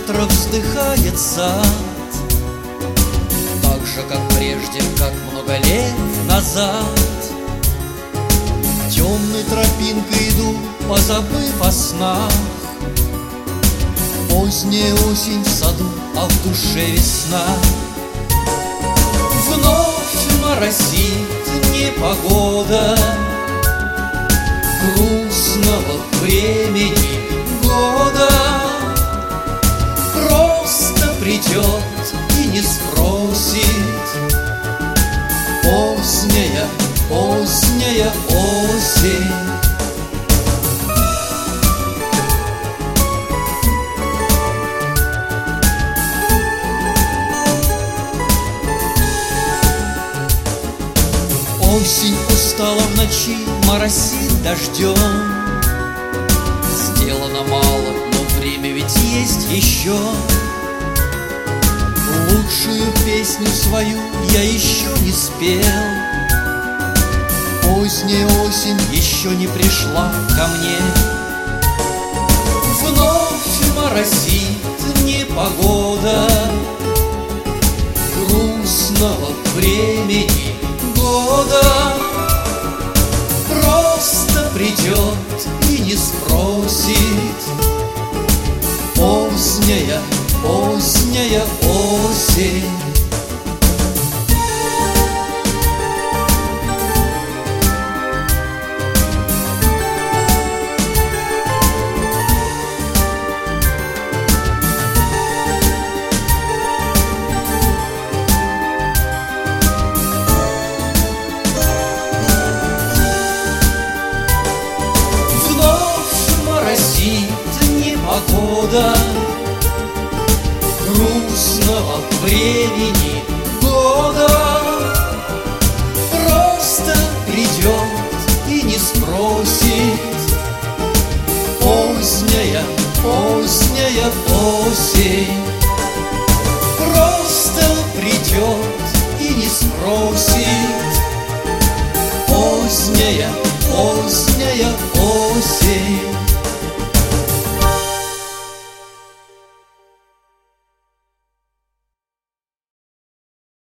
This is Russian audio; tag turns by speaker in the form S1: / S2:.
S1: завтра вздыхает сад, так же, как прежде, как много лет назад. Темной тропинкой иду, позабыв о снах. Поздняя осень в саду, а в душе весна. Вновь моросит непогода грустного времени года. Просто придет и не спросит. Поздняя, поздняя осень. Осень устала в ночи, моросит дождем. Сделано мало, но время ведь есть еще. Лучшую песню свою я еще не спел. Поздняя осень еще не пришла ко мне. Вновь моросит непогода грустного времени года. Просто придет и не спросит. Поздняя, поздняя осень. Непогода грустного времени года. Просто придет и не спросит. Поздняя, поздняя осень. Просто придет и не спросит.